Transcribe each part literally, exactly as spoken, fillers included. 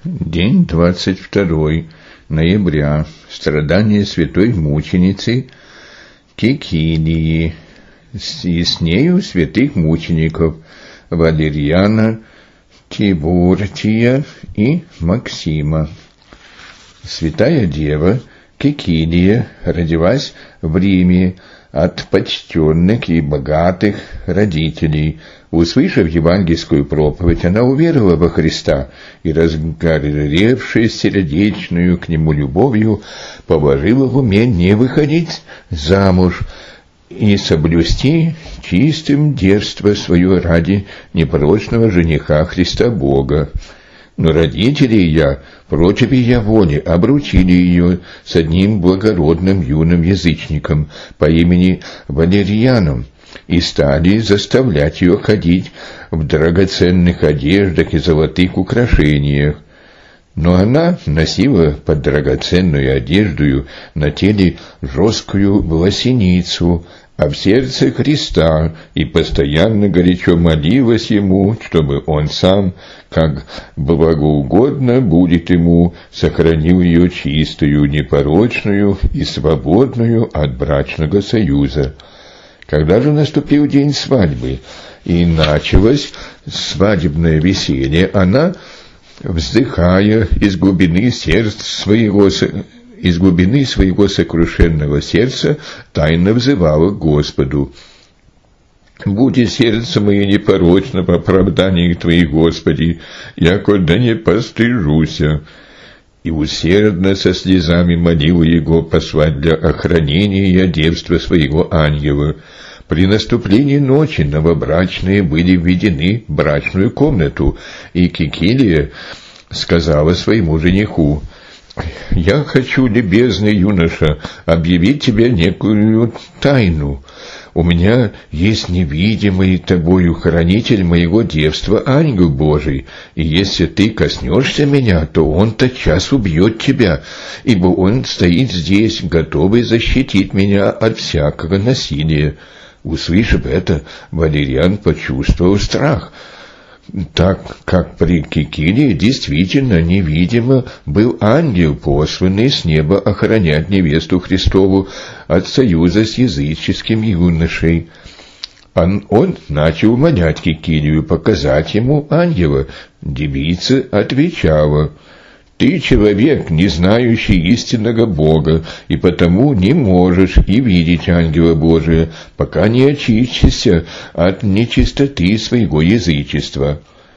День двадцать второй ноября. Страдания святой мученицы Кикилии, и с нею святых мучеников Валерьяна, Тибуртия и Максима. Святая Дева Кикилия родилась в Риме от почтенных и богатых родителей. Услышав евангельскую проповедь, она уверовала во Христа и, разгоревшись сердечную к Нему любовью, положила в уме не выходить замуж и соблюсти чистым девство свое ради непорочного жениха Христа Бога. Но родители ее, против ее воли, обручили ее с одним благородным юным язычником по имени Валерьяном и стали заставлять ее ходить в драгоценных одеждах и золотых украшениях. Но она носила под драгоценную одеждою на теле жесткую власеницу, а в сердце Христа, и постоянно горячо молилась Ему, чтобы Он сам, как благоугодно будет Ему, сохранил ее чистую, непорочную и свободную от брачного союза. Когда же наступил день свадьбы, и началось свадебное веселье, она, вздыхая из глубины сердца своего, из глубины своего сокрушенного сердца, тайно взывала к Господу: «Буди сердце мое непорочно в оправдании Твоих, Господи, яко да не постыжуся». И усердно со слезами молила Его послать для охранения девства своего ангела. При наступлении ночи новобрачные были введены в брачную комнату, и Кикилия сказала своему жениху: «Я хочу, любезный юноша, объявить тебе некую тайну. У меня есть невидимый тобою хранитель моего девства, ангел Божий, и если ты коснешься меня, то он тотчас убьет тебя, ибо он стоит здесь, готовый защитить меня от всякого насилия». Услышав это, Валерьян почувствовал страх, так как при Кикилии действительно невидимо был ангел, посланный с неба охранять невесту Христову от союза с языческим юношей. Он, он начал умолять Кикилию показать ему ангела. Девица отвечала: «Ты человек, не знающий истинного Бога, и потому не можешь и видеть ангела Божия, пока не очистишься от нечистоты своего язычества».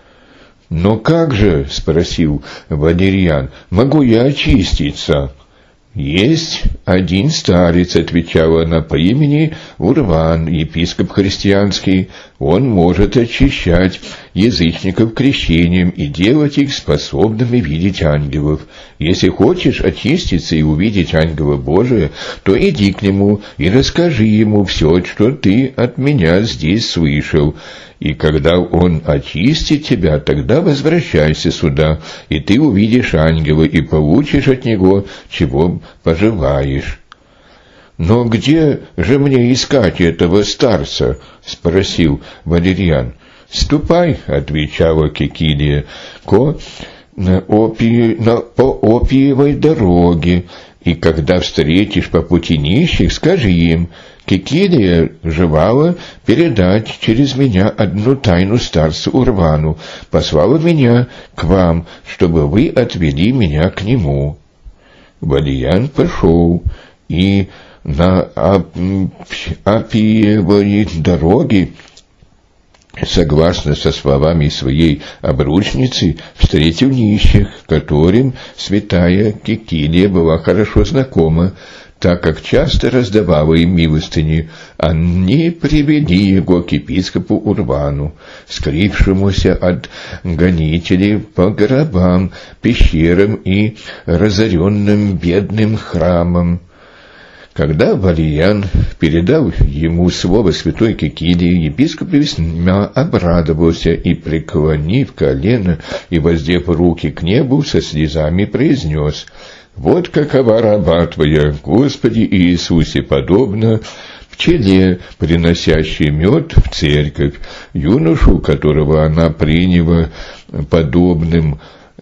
«Но как же, — спросил Валерьян, — могу я очиститься?» «Есть один старец, — отвечала она, — по имени Урван, епископ христианский. Он может очищать язычников крещением и делать их способными видеть ангелов. Если хочешь очиститься и увидеть ангела Божия, то иди к нему и расскажи ему все, что ты от меня здесь слышал. И когда он очистит тебя, тогда возвращайся сюда, и ты увидишь ангела и получишь от него, чего пожелаешь». «Но где же мне искать этого старца?» — спросил Валерьян. «Ступай, — отвечала Кикилия, — ко, на опи, на, по опиевой дороге, и когда встретишь по пути нищих, скажи им: Кикилия желала передать через меня одну тайну старцу Урвану, послала меня к вам, чтобы вы отвели меня к нему». Валерьян пошел, и на опиевой дороге, согласно со словами своей обручницы, встретил нищих, которым святая Кикилия была хорошо знакома, так как часто раздавала им милостыни. Они привели его к епископу Урвану, скрывшемуся от гонителей по гробам, пещерам и разоренным бедным храмам. Когда Валерьян передал ему слово святой Кикилии, епископ весьма обрадовался и, преклонив колено и воздев руки к небу, со слезами произнес: «Вот какова раба Твоя, Господи Иисусе, подобно пчеле, приносящей мед в церковь, юношу, которого она приняла подобным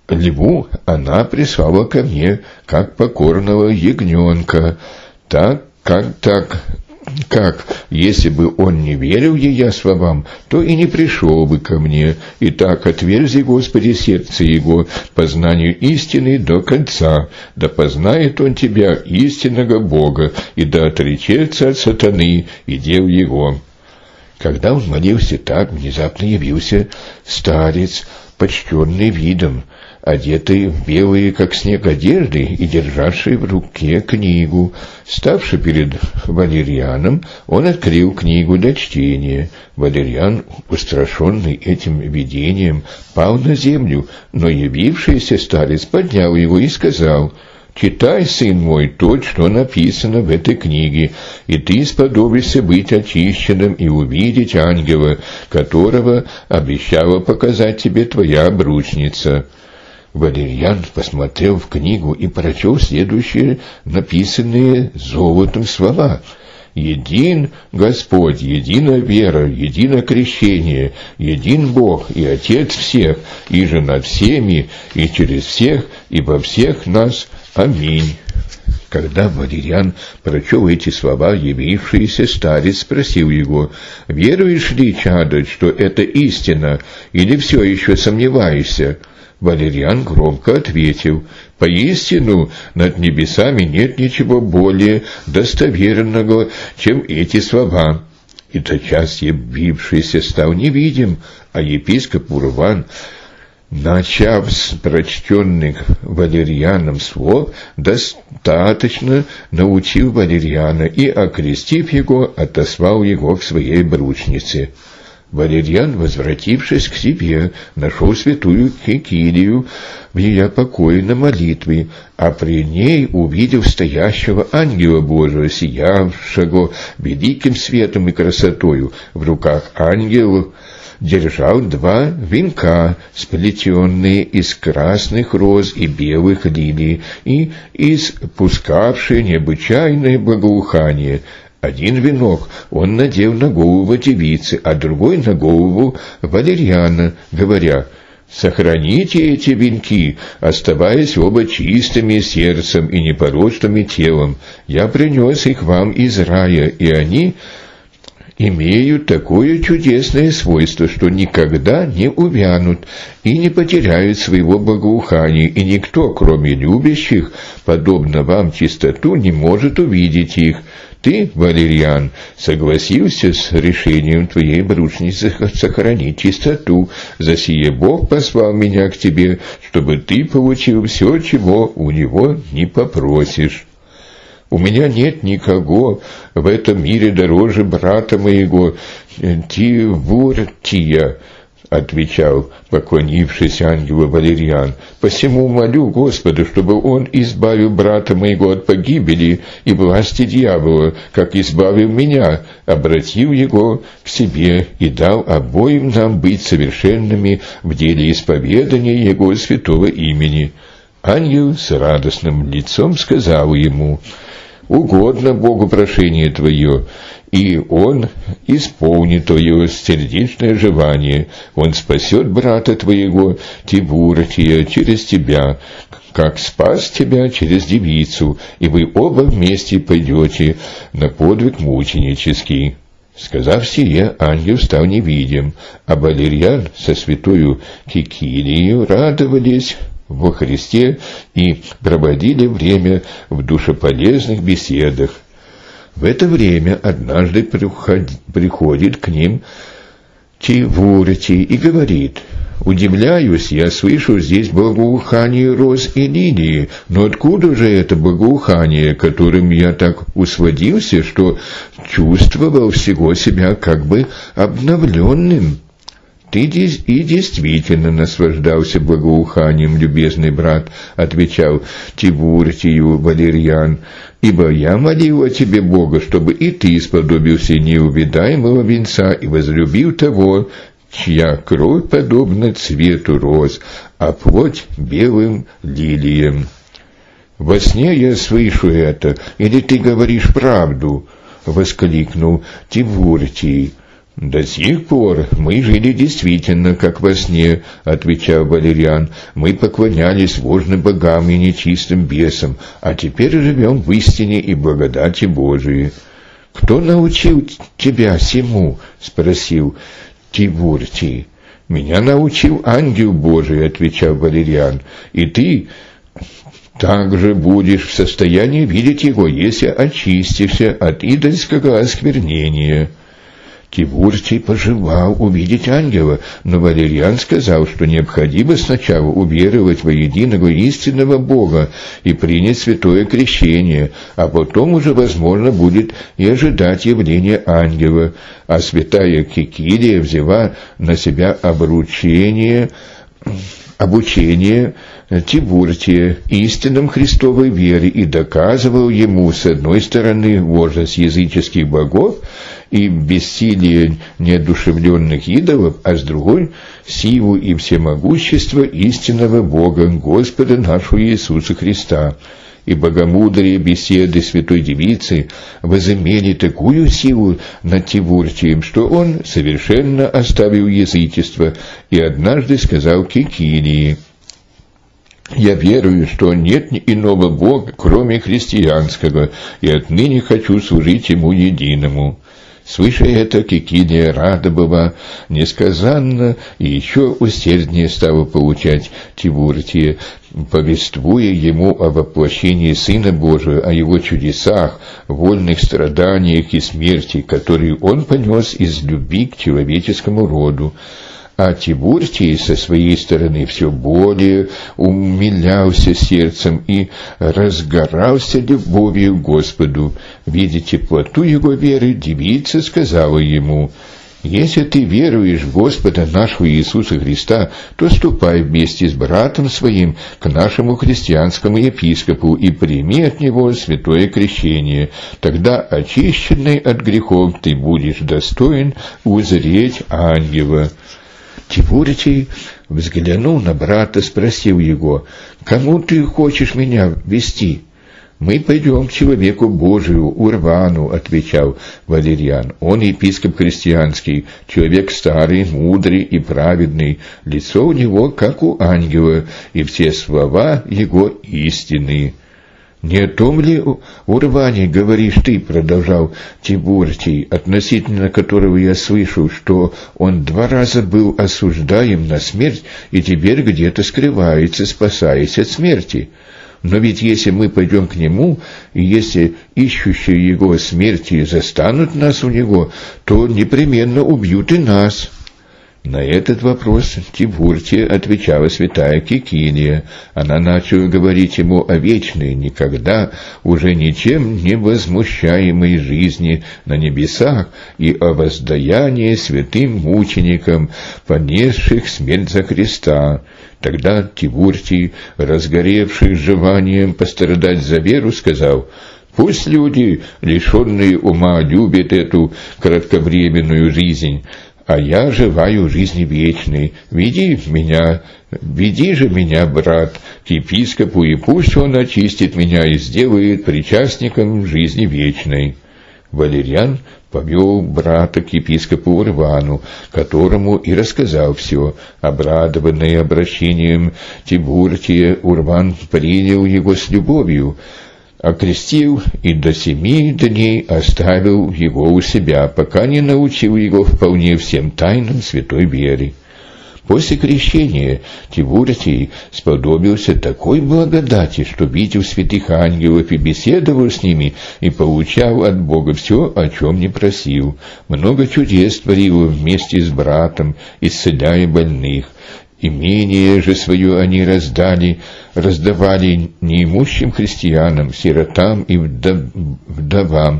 льву она прислала ко мне, как покорного ягненка, так, как так, как, если бы он не верил ее словам, то и не пришел бы ко мне. И так отверзи, Господи, сердце его познанию истины до конца, да познает он тебя, истинного Бога, и да отречется от сатаны и дел его». Когда он молился так, внезапно явился старец, почтенный видом, одетый в белые, как снег, одежды и державший в руке книгу. Ставший перед Валерианом, он открыл книгу для чтения. Валериан, устрашенный этим видением, пал на землю, но явившийся старец поднял его и сказал: «Читай, сын мой, то, что написано в этой книге, и ты сподобишься быть очищенным и увидеть ангела, которого обещала показать тебе твоя обручница». Валериан посмотрел в книгу и прочел следующие написанные золотом слова: «Един Господь, едина вера, едино крещение, един Бог и Отец всех, и же над всеми, и через всех, и во всех нас. Аминь». Когда Валериан прочел эти слова, явившийся старец спросил его: «Веруешь ли, чадо, что это истина, или все еще сомневаешься?» Валериан громко ответил: «Поистину над небесами нет ничего более достоверного, чем эти слова». И тотчас явившийся стал невидим, а епископ Урван, начав с прочтенных Валерианом слов, достаточно научил Валериана и, окрестив его, отослал его к своей обручнице. Валериан, возвратившись к себе, нашел святую Кикилию в ее покое на молитве, а при ней увидел стоящего ангела Божия, сиявшего великим светом и красотою. В руках ангел держал два венка, сплетенные из красных роз и белых лилий, и испускавшие необычайное благоухание. Один венок он надел на голову девицы, а другой на голову Валериана, говоря: «Сохраните эти венки, оставаясь оба чистыми сердцем и непорочными телом. Я принес их вам из рая, и они имеют такое чудесное свойство, что никогда не увянут и не потеряют своего благоухания, и никто, кроме любящих, подобно вам чистоту, не может увидеть их. Ты, Валериан, согласился с решением твоей обручницы сохранить чистоту. За сие Бог послал меня к тебе, чтобы ты получил все, чего у него не попросишь. У меня нет никого в этом мире дороже брата моего Тивуртия, — отвечал, поклонившись ангелу, Валериан. «Посему молю Господа, чтобы он избавил брата моего от погибели и власти дьявола, как избавил меня, обратил его к себе и дал обоим нам быть совершенными в деле исповедания его святого имени». Ангел с радостным лицом сказал ему: «Угодно Богу прошение твое, и Он исполнит твое сердечное желание. Он спасет брата твоего Тивуртия через тебя, как спас тебя через девицу, и вы оба вместе пойдете на подвиг мученический». Сказав сие, ангел стал невидим, а Валериан со святою Кикилией радовались во Христе и проводили время в душеполезных беседах. В это время однажды приходит к ним Тивуртий и говорит: «Удивляюсь, я слышу здесь благоухание роз и лилии, но откуда же это благоухание, которым я так усладился, что чувствовал всего себя как бы обновленным?» «Ты и действительно наслаждался благоуханием, любезный брат», — отвечал Тивуртию Валериан, «ибо я молил о тебе Бога, чтобы и ты сподобился неувидаемого венца и возлюбил того, чья кровь подобна цвету роз, а плоть белым лилиям». «Во сне я слышу это, или ты говоришь правду?» — воскликнул Тивуртий. «До сих пор мы жили действительно, как во сне», — отвечал Валериан. «Мы поклонялись ложным богам и нечистым бесам, а теперь живем в истине и благодати Божией». «Кто научил тебя всему?» — спросил Тибуртий. «Меня научил ангел Божий», — отвечал Валериан. «И ты также будешь в состоянии видеть его, если очистишься от идольского осквернения». Тибуртий пожелал увидеть ангела, но Валериан сказал, что необходимо сначала уверовать во единого истинного Бога и принять святое крещение, а потом уже возможно будет и ожидать явления ангела, а святая Кикилия взяла на себя обручение, обучение Тибуртия истинам Христовой вере и доказывал ему, с одной стороны, ложность языческих богов и бессилие неодушевленных идолов, а с другой — силу и всемогущество истинного Бога, Господа нашего Иисуса Христа. И богомудрые беседы святой девицы возымели такую силу над Тибуртием, что он совершенно оставил язычество и однажды сказал Кикилии: «Я верую, что нет иного Бога, кроме христианского, и отныне хочу служить Ему единому». Слыша это, Кикилия рада была несказанно и еще усерднее стала получать Тибуртия, повествуя ему о воплощении Сына Божия, о его чудесах, вольных страданиях и смерти, которые он понес из любви к человеческому роду. А Тибуртий со своей стороны все более умилялся сердцем и разгорался любовью к Господу. Видя теплоту его веры, девица сказала ему: «Если ты веруешь в Господа нашего Иисуса Христа, то ступай вместе с братом своим к нашему христианскому епископу и прими от него святое крещение. Тогда, очищенный от грехов, ты будешь достоин узреть ангела». Тибуртий взглянул на брата, спросил его: «Кому ты хочешь меня вести?» «Мы пойдем к человеку Божию, Урвану», — отвечал Валериан. «Он епископ христианский, человек старый, мудрый и праведный, лицо у него, как у ангела, и все слова его истинные». «Не о том ли Урване говоришь ты, — продолжал Тибуртий, — относительно которого я слышу, что он два раза был осуждаем на смерть и теперь где-то скрывается, спасаясь от смерти? Но ведь если мы пойдем к нему, и если ищущие его смерти застанут нас у него, то непременно убьют и нас». На этот вопрос Тибуртия отвечала святая Кикилия. Она начала говорить ему о вечной, никогда уже ничем не возмущаемой жизни на небесах и о воздаянии святым мученикам, понесших смерть за Христа. Тогда Тибуртий, разгоревший желанием пострадать за веру, сказал: «Пусть люди, лишенные ума, любят эту кратковременную жизнь, а я желаю жизни вечной. Веди меня, веди же меня, брат, к епископу, и пусть он очистит меня и сделает причастником жизни вечной». Валериан повел брата к епископу Урвану, которому и рассказал все. Обрадованный обращением Тибуртия, Урван принял его с любовью, окрестил и до семи дней оставил его у себя, пока не научил его вполне всем тайнам святой веры. После крещения Тибуртий сподобился такой благодати, что видел святых ангелов и беседовал с ними, и получал от Бога все, о чем не просил. Много чудес творил вместе с братом, исцеляя больных. Имение же свое они раздали, раздавали неимущим христианам, сиротам и вдовам,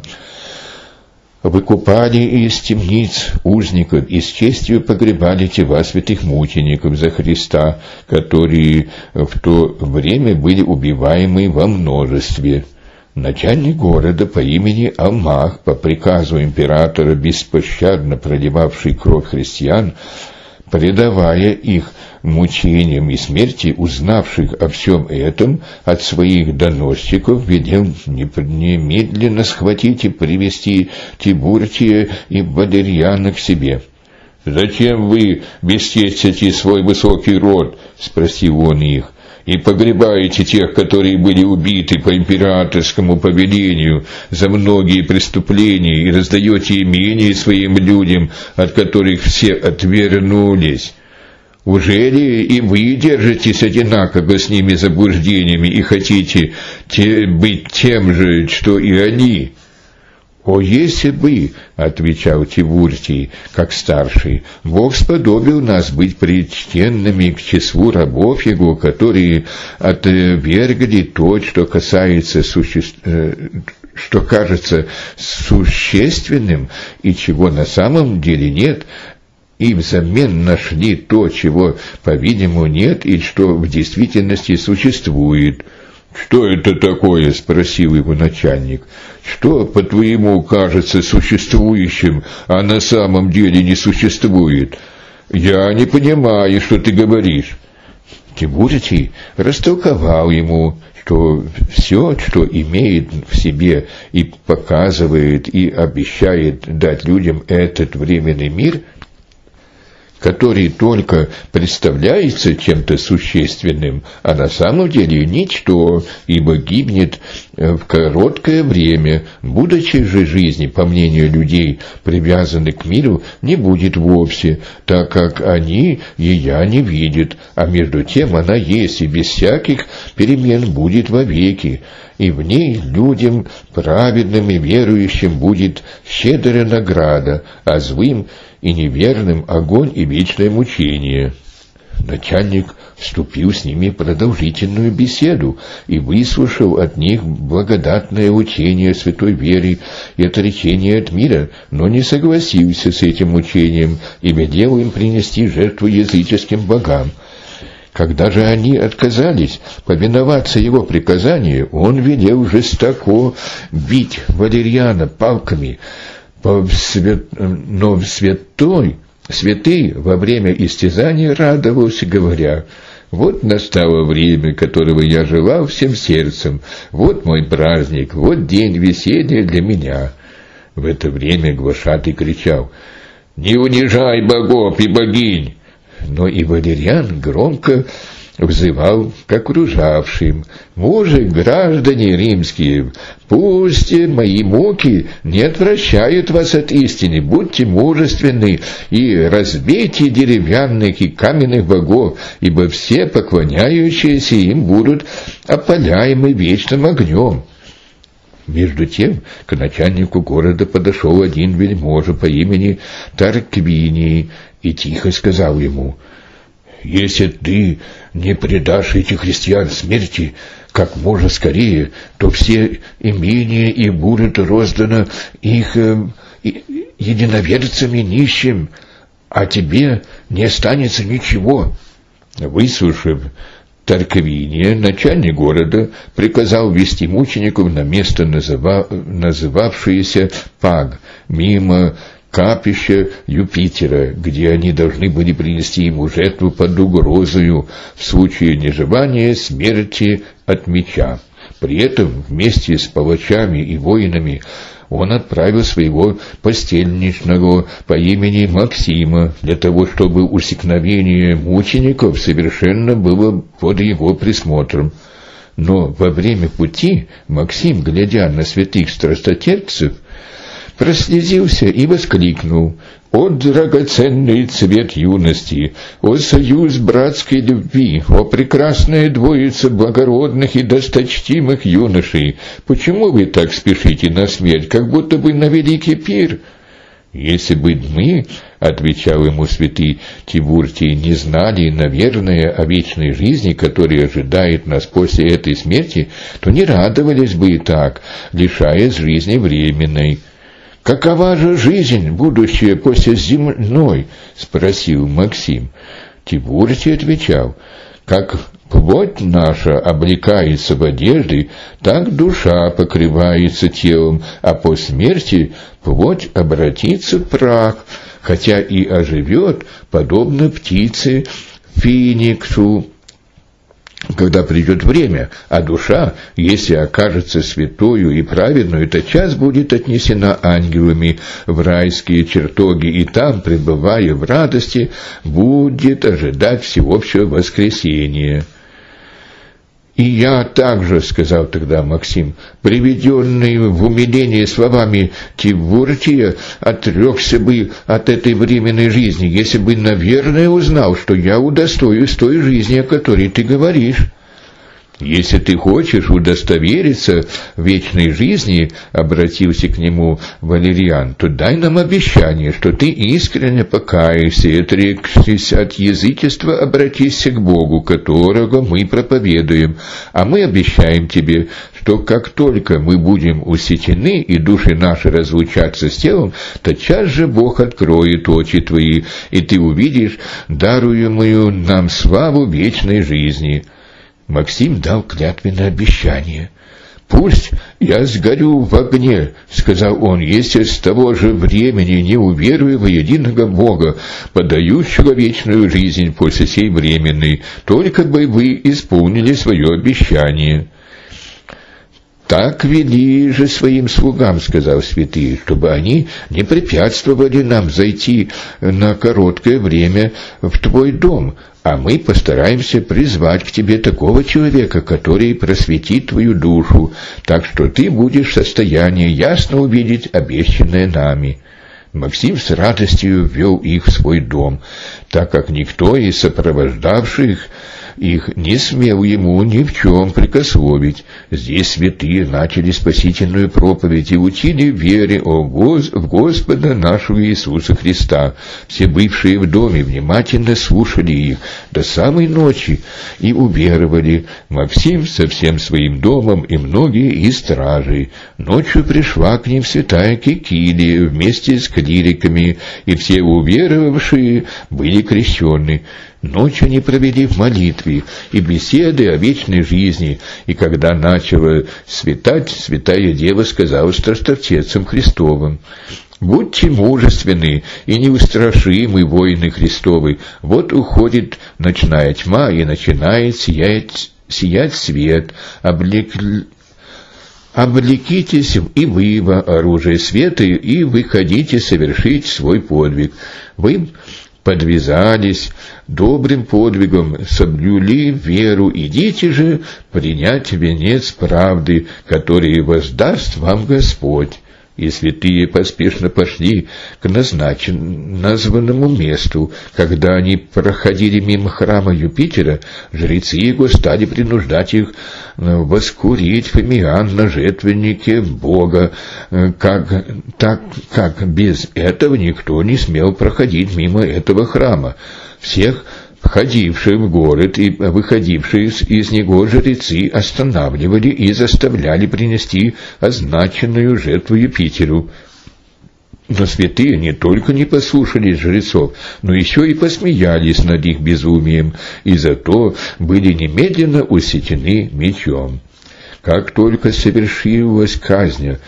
выкупали из темниц узников и с честью погребали тела святых мучеников за Христа, которые в то время были убиваемы во множестве. Начальник города по имени Алмах, по приказу императора, беспощадно проливавший кровь христиан, предавая их мучениям и смерти, узнавших о всем этом от своих доносчиков, велел немедленно схватить и привести Тибуртия и Валерьяна к себе. «Зачем вы бесчестите свой высокий род?» — спросил он их. «И погребаете тех, которые были убиты по императорскому повелению за многие преступления, и раздаете имения своим людям, от которых все отвернулись? Ужели и вы держитесь одинаково с ними заблуждениями и хотите те, быть тем же, что и они?» «О, если бы, — отвечал Тибуртий, как старший, — Бог сподобил нас быть причтенными к числу рабов Его, которые отвергли то, что касается суще... что кажется существенным и чего на самом деле нет, и взамен нашли то, чего, по-видимому, нет и что в действительности существует». «Что это такое?» — спросил его начальник. «Что, по-твоему, кажется существующим, а на самом деле не существует? Я не понимаю, что ты говоришь». Тибуртий растолковал ему, что все, что имеет в себе и показывает и обещает дать людям этот временный мир, который только представляется чем-то существенным, а на самом деле ничто, ибо гибнет в короткое время, будучи же жизни, по мнению людей, привязаны к миру, не будет вовсе, так как они ее не видят, а между тем она есть и без всяких перемен будет вовеки, и в ней людям, праведным и верующим, будет щедрая награда, а злым и неверным огонь и вечное мучение. Начальник вступил с ними в продолжительную беседу и выслушал от них благодатное учение святой веры и отречение от мира, но не согласился с этим учением и велел им принести жертву языческим богам. Когда же они отказались повиноваться его приказанию, он велел жестоко бить Валерьяна палками, но святой, святый во время истязания радовался, говоря: «Вот настало время, которого я желал всем сердцем, вот мой праздник, вот день веселья для меня». В это время глашатый кричал: «Не унижай богов и богинь!» Но и Валерьян громко взывал к окружавшим: «Мужи, граждане римские, пусть мои муки не отвращают вас от истины, будьте мужественны и разбейте деревянных и каменных богов, ибо все поклоняющиеся им будут опаляемы вечным огнем». Между тем к начальнику города подошел один вельможа по имени Тарквиний и тихо сказал ему: «Если ты не предашь этих христиан смерти как можно скорее, то все имения и будут розданы их э, единоверцами нищим, а тебе не останется ничего». Выслушав Тарквиния, начальник города приказал вести мучеников на место, называ... называвшееся Паг, мимо капища Юпитера, где они должны были принести ему жертву под угрозою в случае нежелания смерти от меча. При этом вместе с палачами и воинами он отправил своего постельничного по имени Максима для того, чтобы усекновение мучеников совершенно было под его присмотром. Но во время пути Максим, глядя на святых страстотерпцев, прослезился и воскликнул: «О драгоценный цвет юности! О союз братской любви! О прекрасная двоица благородных и досточтимых юношей! Почему вы так спешите на смерть, как будто бы на великий пир?» «Если бы мы, — отвечал ему святый Тибуртий, — не знали, наверное, о вечной жизни, которая ожидает нас после этой смерти, то не радовались бы и так, лишаясь жизни временной». «Какова же жизнь, будущая после земной?» — спросил Максим. Тибуртий отвечал: «Как плоть наша облекается в одежды, так душа покрывается телом, а по смерти плоть обратится в прах. хотя и оживет, подобно птице Фениксу, когда придет время, а душа, если окажется святою и праведную, тотчас будет отнесена ангелами в райские чертоги, и там, пребывая в радости, будет ожидать всеобщего воскресения. «И я также, — сказал тогда Максим, — приведенный в умиление словами Тивуртия, отрекся бы от этой временной жизни, если бы, наверное, узнал, что я удостоюсь той жизни, о которой ты говоришь. Если ты хочешь удостовериться в вечной жизни, — обратился к нему Валериан, — то дай нам обещание, что ты искренне покаешься и, отрекшись от язычества, обратишься к Богу, которого мы проповедуем, а мы обещаем тебе, что как только мы будем усечены и души наши разлучатся с телом, тотчас же Бог откроет очи твои, и ты увидишь даруемую нам славу вечной жизни». Максим дал клятвенное обещание. «Пусть я сгорю в огне, — сказал он, — если с того же времени не уверую во единого Бога, подающего вечную жизнь после сей временной, только бы вы исполнили свое обещание». «Так вели же своим слугам, — сказал святый, — чтобы они не препятствовали нам зайти на короткое время в твой дом, а мы постараемся призвать к тебе такого человека, который просветит твою душу, так что ты будешь в состоянии ясно увидеть обещанное нами». Максим с радостью ввел их в свой дом, так как никто из сопровождавших их не смел ему ни в чем прикословить. Здесь святые начали спасительную проповедь и учили вере о Гос... в Господа нашего Иисуса Христа. Все бывшие в доме внимательно слушали их до самой ночи и уверовали. Максим со всем своим домом и многие из стражей. Ночью пришла к ним святая Кекилия вместе с клириками, и все уверовавшие были крещены. Ночь они провели в молитве и беседы о вечной жизни, и когда начало светать, святая Дева сказала страстовцам Христовым: «Будьте мужественны и неустрашимы, воины Христовы, вот уходит ночная тьма, и начинает сиять, сиять свет, облек... облекитесь и вы во оружие света, и выходите совершить свой подвиг. Вы подвязались добрым подвигом, соблюли веру, идите же принять венец правды, который воздаст вам Господь». И святые поспешно пошли к назначенному названному месту. Когда они проходили мимо храма Юпитера, жрецы его стали принуждать их воскурить фимиам на жертвеннике Бога, как, так как без этого никто не смел проходить мимо этого храма. Всех входившие в город и выходившие из него жрецы останавливали и заставляли принести означенную жертву Юпитеру. Но святые не только не послушались жрецов, но еще и посмеялись над их безумием, и зато были немедленно усечены мечом. Как только совершилась казнь,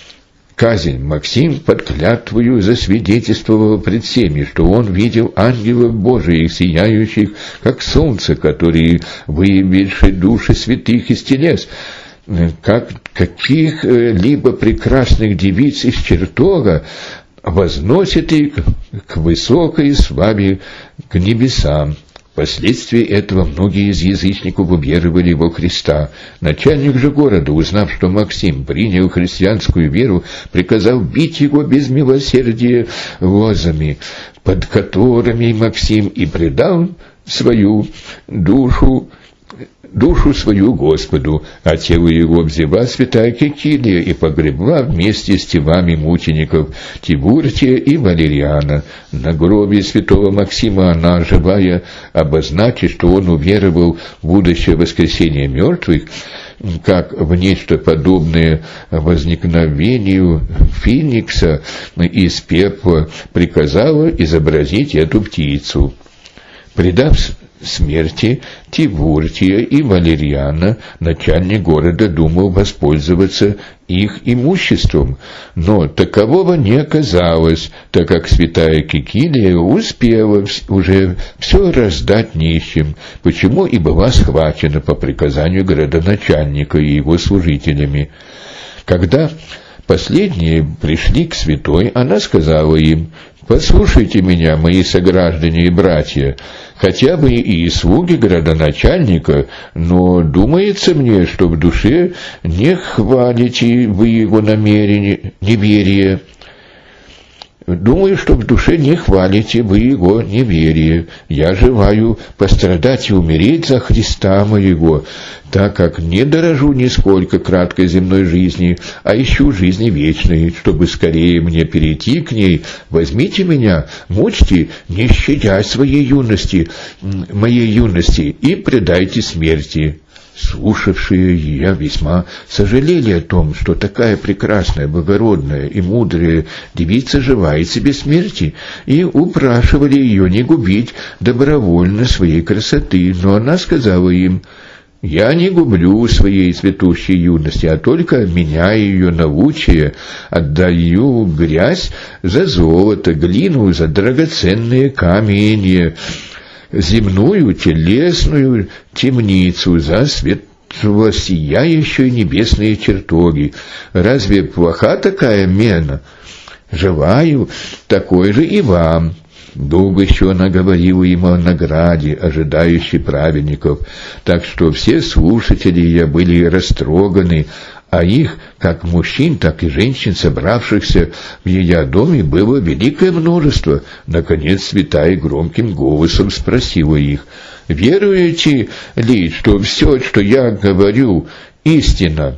Казнь, Максим под клятвою засвидетельствовал пред всеми, что он видел ангелов Божиих, сияющих, как солнце, которые выявивши души святых из телес, как каких-либо прекрасных девиц из чертога, возносит их к высокой славе, к небесам. Впоследствии этого многие из язычников уверовали во Христа. Начальник же города, узнав, что Максим принял христианскую веру, приказал бить его без милосердия лозами, под которыми Максим и предал свою душу, душу свою Господу, а тело его взяла святая Кекилия и погребла вместе с телами мучеников Тивуртия и Валериана. На гробе святого Максима она, живая, обозначит, что он уверовал в будущее воскресение мертвых, как в нечто подобное возникновению Феникса из пепла, приказала изобразить эту птицу. Предав смерти Тивуртия и Валериана начальник города думал воспользоваться их имуществом, но такового не оказалось, так как святая Кикилия успела уже все раздать нищим, почему и была схвачена по приказанию городоначальника и его служителями. Когда последние пришли к святой, она сказала им: «Послушайте меня, мои сограждане и братья, хотя бы и слуги городоначальника, но думается мне, что в душе не хвалите вы его намерение, неверие. Думаю, что в душе не хвалите вы его неверие. Я желаю пострадать и умереть за Христа моего, так как не дорожу нисколько краткой земной жизни, а ищу жизни вечной, чтобы скорее мне перейти к ней. Возьмите меня, мучьте, не щадя своей юности, моей юности, и предайте смерти». Слушавшие ее весьма сожалели о том, что такая прекрасная, благородная и мудрая девица желает себе смерти, и упрашивали ее не губить добровольно своей красоты, но она сказала им: «Я не гублю своей цветущей юности, а только меняю ее на лучшее, отдаю грязь за золото, глину за драгоценные камни, земную телесную темницу за светло-сияющие небесные чертоги. Разве плоха такая мена? Желаю такой же и вам». Долго еще она говорила им о награде, ожидающей праведников, так что все слушатели ее были растроганы, а их, как мужчин, так и женщин, собравшихся в ее доме, было великое множество. Наконец святая громким голосом спросила их: «Веруете ли, что все, что я говорю, истина?»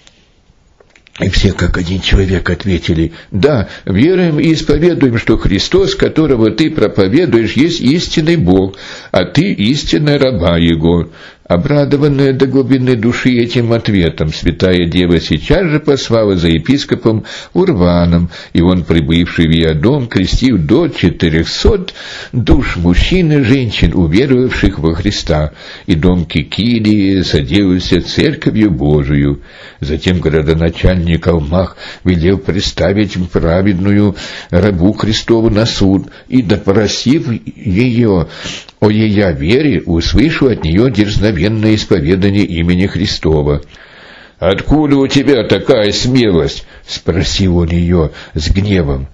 И все как один человек ответили: «Да, веруем и исповедуем, что Христос, которого ты проповедуешь, есть истинный Бог, а ты истинная раба Его». Обрадованная до глубины души этим ответом, святая Дева сейчас же послала за епископом Урваном, и он, прибывший в ее дом, крестил до четырехсот душ мужчин и женщин, уверовавших во Христа, и дом Кикилии заделался церковью Божию. Затем городоначальник Алмах велел представить праведную рабу Христову на суд, и, допросив ее о ее вере, услышал от нее дерзновенное исповедание имени Христова. «Откуда у тебя такая смелость?» — спросил он ее с гневом.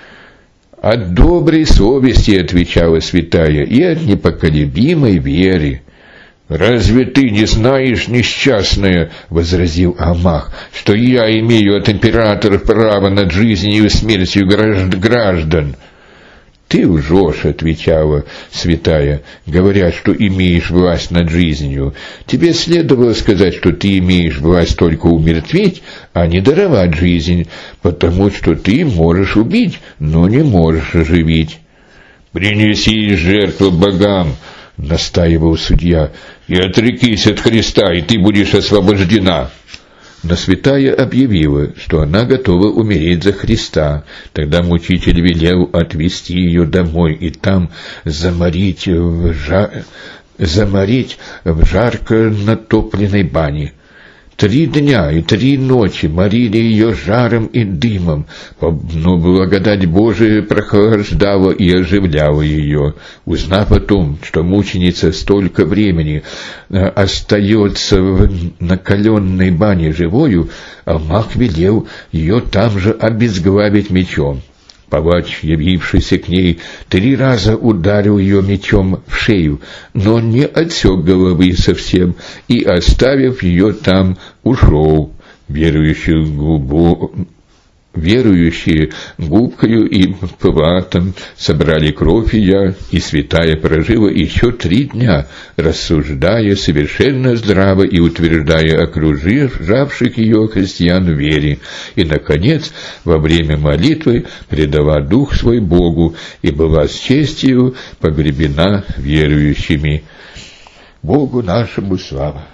«От доброй совести», — отвечала святая, — «и от непоколебимой веры». «Разве ты не знаешь, несчастная, — возразил Алмах, — что я имею от императора право над жизнью и смертью граждан?» «Ты лжешь», — отвечала святая, говоря, что имеешь власть над жизнью. «Тебе следовало сказать, что ты имеешь власть только умертвить, а не даровать жизнь, потому что ты можешь убить, но не можешь оживить». «Принеси жертву богам», — настаивал судья, — «и отрекись от Христа, и ты будешь освобождена». Но святая объявила, что она готова умереть за Христа. Тогда мучитель велел отвезти ее домой и там заморить в, жар... заморить в жарко натопленной бане. Три дня и три ночи морили ее жаром и дымом, но благодать Божия прохлаждала и оживляла ее. Узнав о том, что мученица столько времени остается в накаленной бане живою, Алмах велел ее там же обезглавить мечом. Палач, явившийся к ней, три раза ударил ее мечом в шею, но не отсек головы совсем, и, оставив ее там, ушел. Верующие, губу... Верующие губкою и платом собрали кровь ее, и святая прожила еще три дня, рассуждая совершенно здраво и утверждая окружавших ее христиан в вере, и, наконец, во время молитвы предала дух свой Богу и была с честью погребена верующими. Богу нашему слава!